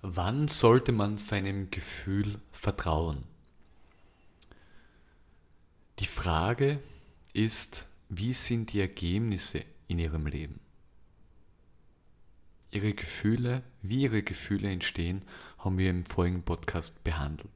Wann sollte man seinem Gefühl vertrauen? Die Frage ist, wie sind die Ergebnisse in Ihrem Leben? Wie Ihre Gefühle entstehen, haben wir im vorigen Podcast behandelt.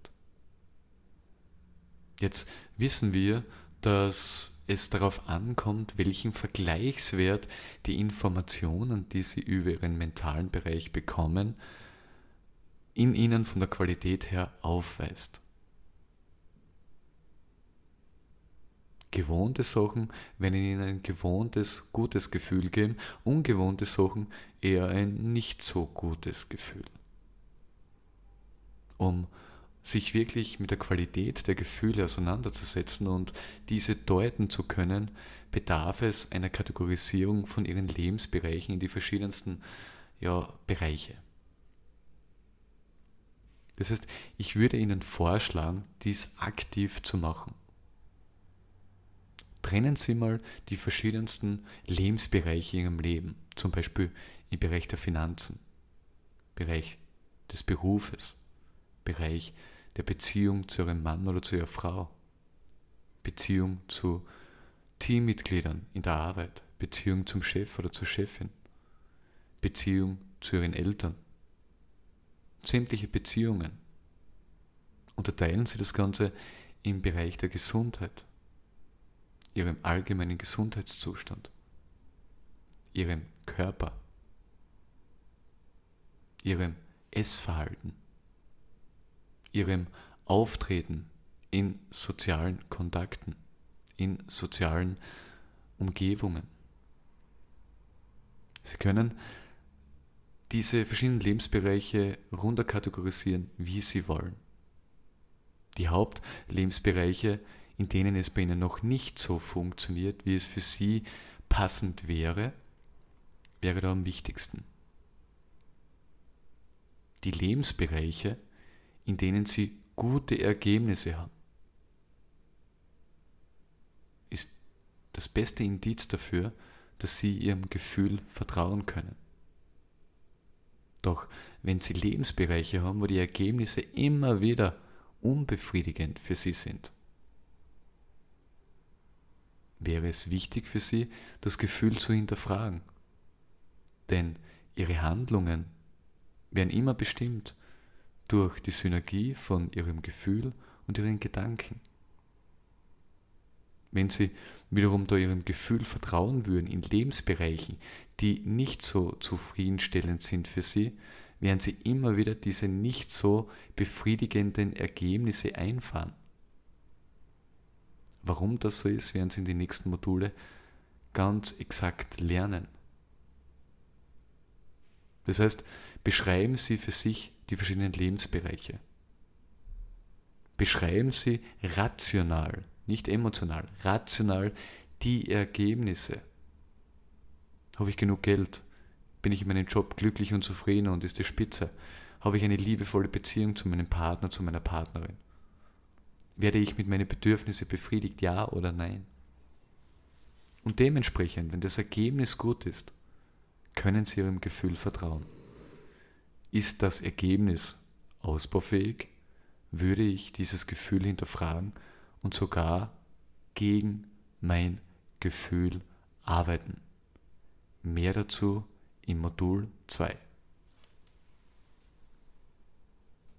Jetzt wissen wir, dass es darauf ankommt, welchen Vergleichswert die Informationen, die Sie über Ihren mentalen Bereich bekommen, in Ihnen von der Qualität her aufweist. Gewohnte Sachen werden Ihnen ein gewohntes, gutes Gefühl geben, ungewohnte Sachen eher ein nicht so gutes Gefühl. Um sich wirklich mit der Qualität der Gefühle auseinanderzusetzen und diese deuten zu können, bedarf es einer Kategorisierung von Ihren Lebensbereichen in die verschiedensten Bereiche. Das heißt, ich würde Ihnen vorschlagen, dies aktiv zu machen. Trennen Sie mal die verschiedensten Lebensbereiche in Ihrem Leben, zum Beispiel im Bereich der Finanzen, Bereich des Berufes, Bereich der Beziehung zu Ihrem Mann oder zu Ihrer Frau, Beziehung zu Teammitgliedern in der Arbeit, Beziehung zum Chef oder zur Chefin, Beziehung zu Ihren Eltern, sämtliche Beziehungen. Unterteilen Sie das Ganze im Bereich der Gesundheit, Ihrem allgemeinen Gesundheitszustand, Ihrem Körper, Ihrem Essverhalten, Ihrem Auftreten in sozialen Kontakten, in sozialen Umgebungen. Sie können diese verschiedenen Lebensbereiche runterkategorisieren, wie Sie wollen. Die Hauptlebensbereiche, in denen es bei Ihnen noch nicht so funktioniert, wie es für Sie passend wäre da am wichtigsten. Die Lebensbereiche, in denen Sie gute Ergebnisse haben, ist das beste Indiz dafür, dass Sie Ihrem Gefühl vertrauen können. Doch wenn Sie Lebensbereiche haben, wo die Ergebnisse immer wieder unbefriedigend für Sie sind, wäre es wichtig für Sie, das Gefühl zu hinterfragen. Denn Ihre Handlungen werden immer bestimmt durch die Synergie von Ihrem Gefühl und Ihren Gedanken. Wenn Sie wiederum da Ihrem Gefühl vertrauen würden in Lebensbereichen, die nicht so zufriedenstellend sind für Sie, werden Sie immer wieder diese nicht so befriedigenden Ergebnisse einfahren. Warum das so ist, werden Sie in den nächsten Module ganz exakt lernen. Das heißt, beschreiben Sie für sich die verschiedenen Lebensbereiche. Beschreiben Sie rational, nicht emotional, rational die Ergebnisse. Habe ich genug Geld? Bin ich in meinem Job glücklich und zufrieden und ist die Spitze? Habe ich eine liebevolle Beziehung zu meinem Partner, zu meiner Partnerin? Werde ich mit meinen Bedürfnissen befriedigt, ja oder nein? Und dementsprechend, wenn das Ergebnis gut ist, können Sie Ihrem Gefühl vertrauen. Ist das Ergebnis ausbaufähig, würde ich dieses Gefühl hinterfragen und sogar gegen mein Gefühl arbeiten. Mehr dazu im Modul 2.